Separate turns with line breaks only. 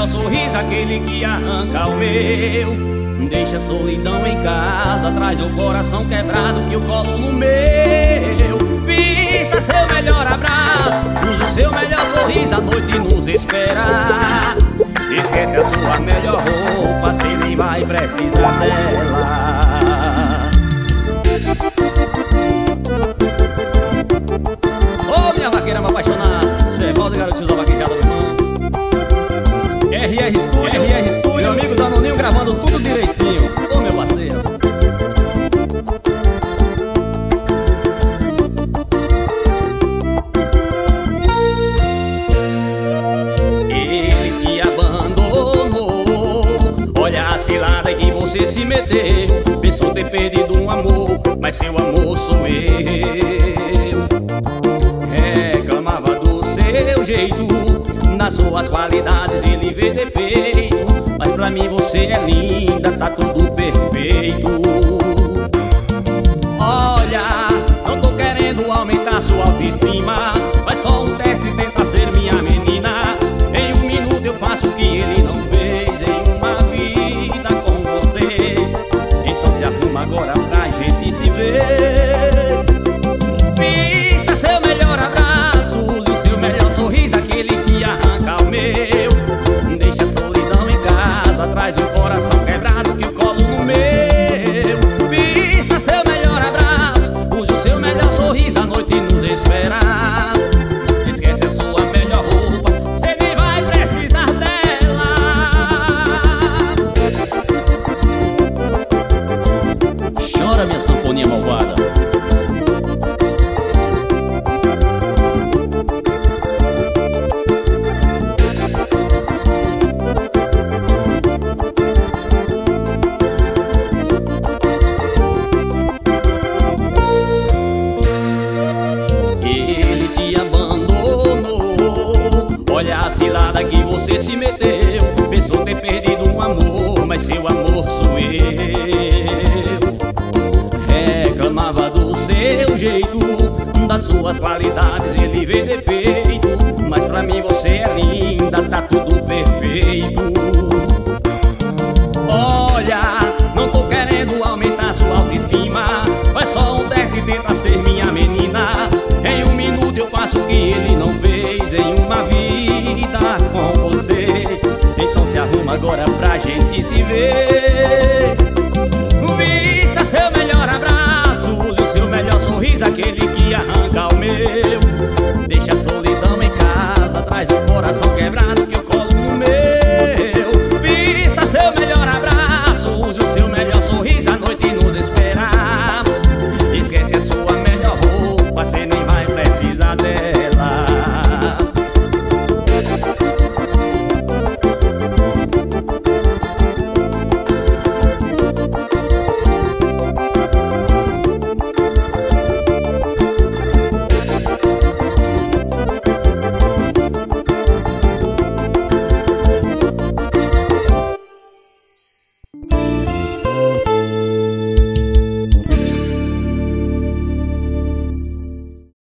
sorriso, aquele que arranca o meu. Deixa a solidão em casa, traz o coração quebrado que eu colo no meu. Vista seu melhor abraço, use o seu melhor sorriso, a noite nos espera. Esquece a sua melhor roupa, cê nem vai precisar dela. Ô minha vaqueira me apaixonada, cê volta garoto, usa vaquejada, meu irmão. RR Studio, meu amigo Danoninho gravando tudo direitinho. Ô meu parceiro. Ele te abandonou, olha a cilada que você se meteu. Pensou ter perdido um amor, mas seu amor sou eu. Reclamava do seu jeito, nas suas qualidades ele vê defeito, mas pra mim você é linda, tá tudo perfeito. Olha, não tô querendo aumentar sua autoestima, faz só um teste e tenta ser minha menina. Em um minuto eu faço o que ele não fez em uma vida com você. Então se arruma agora pra gente se ver. Vista seu melhor abraço, use o seu melhor sorriso, aquele que arranca o meu. Deixa a solidão em casa, traz o coração quebrado que eu colo no meu. Vista seu melhor abraço, use o seu melhor sorriso, a noite nos espera. Esquece a sua melhor roupa, cê nem vai precisar dela. Chora minha sanfoninha malvada. Olha a cilada que você se meteu. Pensou ter perdido um amor, mas seu amor sou eu. Reclamava do seu jeito, das suas qualidades ele vê defeito, mas pra mim você é linda, tá tudo perfeito. Olha, não tô querendo aumentar sua autoestima, faz só um teste e tenta ser minha menina. Em um minuto eu faço o que ele não fez em uma vida com você. Então se arruma agora pra gente se ver.